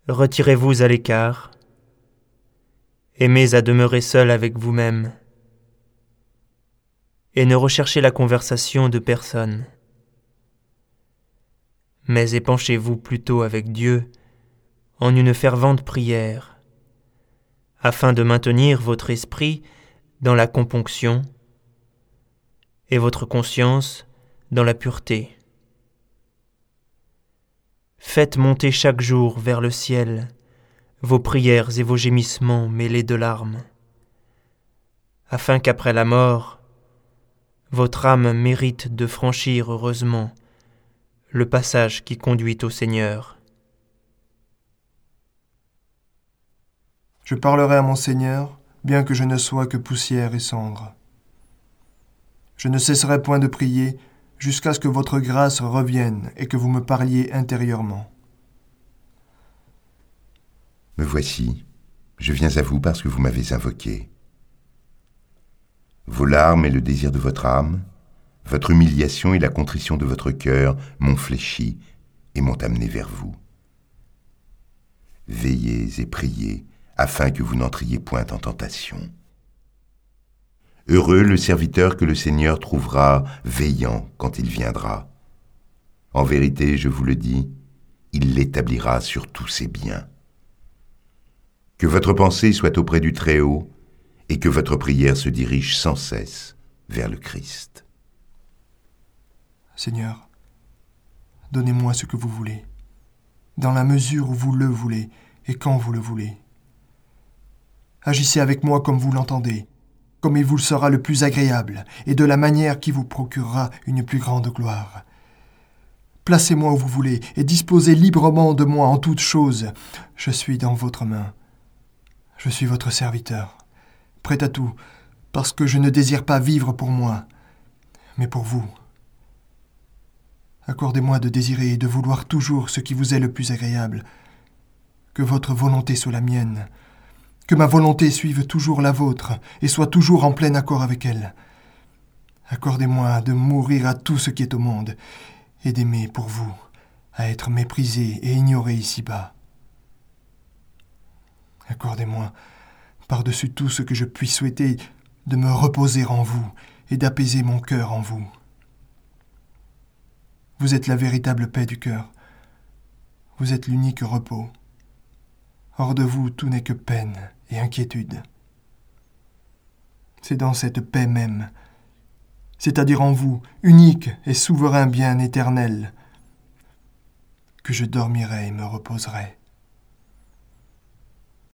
retirez-vous à l'écart. Aimez à demeurer seul avec vous-même. Et ne recherchez la conversation de personne. Mais épanchez-vous plutôt avec Dieu en une fervente prière, afin de maintenir votre esprit dans la componction et votre conscience dans la pureté. Faites monter chaque jour vers le ciel vos prières et vos gémissements mêlés de larmes, afin qu'après la mort, votre âme mérite de franchir heureusement le passage qui conduit au Seigneur. Je parlerai à mon Seigneur, bien que je ne sois que poussière et cendre. Je ne cesserai point de prier jusqu'à ce que votre grâce revienne et que vous me parliez intérieurement. Me voici, je viens à vous parce que vous m'avez invoqué. Vos larmes et le désir de votre âme, votre humiliation et la contrition de votre cœur m'ont fléchi et m'ont amené vers vous. Veillez et priez, afin que vous n'entriez point en tentation. Heureux le serviteur que le Seigneur trouvera veillant quand il viendra. En vérité, je vous le dis, il l'établira sur tous ses biens. Que votre pensée soit auprès du Très-Haut et que votre prière se dirige sans cesse vers le Christ. Seigneur, donnez-moi ce que vous voulez, dans la mesure où vous le voulez et quand vous le voulez. Agissez avec moi comme vous l'entendez, comme il vous sera le plus agréable, et de la manière qui vous procurera une plus grande gloire. Placez-moi où vous voulez, et disposez librement de moi en toutes choses. Je suis dans votre main. Je suis votre serviteur, prêt à tout, parce que je ne désire pas vivre pour moi, mais pour vous. Accordez-moi de désirer et de vouloir toujours ce qui vous est le plus agréable, que votre volonté soit la mienne, que ma volonté suive toujours la vôtre et soit toujours en plein accord avec elle. Accordez-moi de mourir à tout ce qui est au monde et d'aimer pour vous, à être méprisé et ignoré ici-bas. Accordez-moi, par-dessus tout ce que je puis souhaiter, de me reposer en vous et d'apaiser mon cœur en vous. Vous êtes la véritable paix du cœur. Vous êtes l'unique repos. Hors de vous, tout n'est que peine et inquiétude. C'est dans cette paix même, c'est-à-dire en vous, unique et souverain bien éternel, que je dormirai et me reposerai.